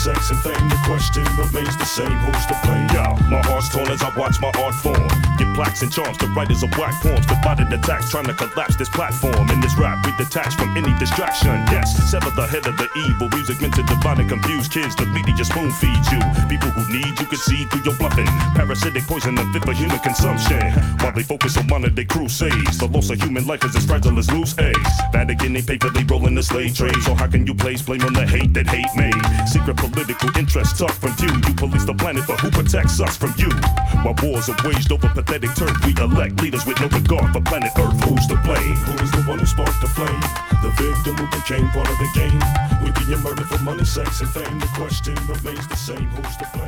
sex, and fame. The question remains the same, who's to blame? Yeah, my heart's torn as I watch my art form. Get plaques and charms to writers of whack poems. Divided attacks trying to collapse this platform. In this rap, we detach from any distraction. Yes, sever the head of the evil. Music meant to divide and confuse kids. The media spoon feeds you. People who need you can see through your bluffing. Parasitic poison unfit for human consumption. While they focus on modern day crusades, the loss of human life is as fragile as loose eggs. Vatican ain't paperly rolling the slave trade. So how can you place blame on the hate that hate made? Secret political interests tucked from view. You police the planet, but who protects us from you? While wars are waged over pathetic turf, we elect leaders with no regard for planet Earth. Who's to blame? Who is the one who sparked the flame? The victim who became part of the game. We being murdered for money, sex, and fame. The question remains the same. Who's to blame?